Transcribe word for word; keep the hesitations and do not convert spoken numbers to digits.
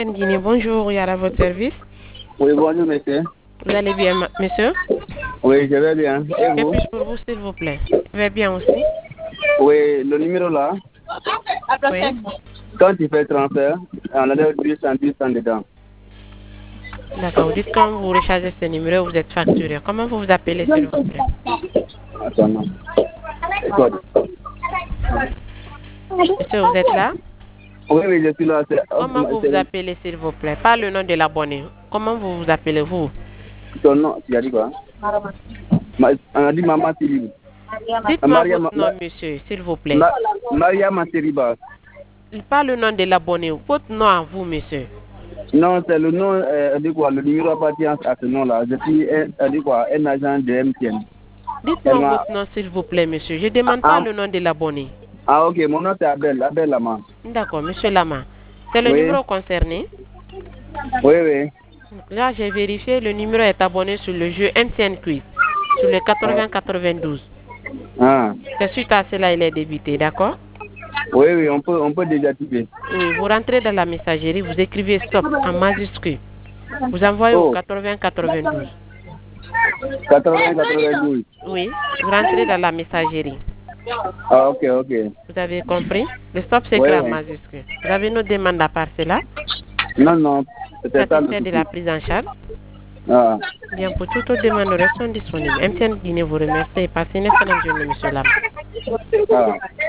Guinée, bonjour, il y a à votre service. Oui, bonjour, monsieur. Vous allez bien, ma- monsieur? Oui, je vais bien. Et Que vous? puis-je pour vous, s'il vous plaît? Je vais bien aussi. Oui, le numéro là, Oui. quand tu fais transfert, on a deux cents, deux cents dedans. D'accord, vous dites quand vous rechargez ce numéro, vous êtes facturé. Comment vous vous appelez, s'il vous plaît? Attends, non. Écoute. Monsieur, vous êtes là? Oui, oui, je suis là. C'est Comment vous vous c'est- appelez, s'il vous plaît? Pas le nom de l'abonné. Comment vous vous appelez-vous? ton nom, tu as dit quoi? Ma- On a dit Maman Tiriba. Dites-moi Maria, votre Ma- nom, monsieur, s'il vous plaît. Ma- Maria Matiriba. Pas le nom de l'abonné. Votre nom à vous, monsieur. Non, c'est le nom, euh, dit quoi, le numéro appartient à ce nom-là. Je suis un, euh, dit quoi, un agent de M T N. Elle Dites-moi m'a- votre nom, s'il vous plaît, monsieur. Je ne demande pas Ah, le nom de l'abonné. ah, ok, mon nom c'est Abel, Abel Lama. D'accord, monsieur Lama. C'est le Oui, numéro concerné. oui, oui. Là, j'ai vérifié, le numéro est abonné sur le jeu M T N Quiz, sur le quatre-vingts quatre-vingt-douze. Ah. C'est suite à cela, il est débité, d'accord? Oui, oui, on peut, on peut désactiver. Oui, vous rentrez dans la messagerie, vous écrivez stop en majuscule. Vous envoyez au Oh, quatre-vingts quatre-vingt-douze. quatre-vingts quatre-vingt-douze. Oui, vous rentrez dans la messagerie. Ah, ok, ok. Vous avez compris? Le stop Oui, s'écrit en oui. majuscule. Vous avez une demande à part cela? Non, non, c'était ça le Satisfait de souci. la prise en charge? Ah, Bien, pour toute autre demande, nous restons disponibles. M T N Guinée vous remercie et passez une excellente journée, monsieur Lama. ah.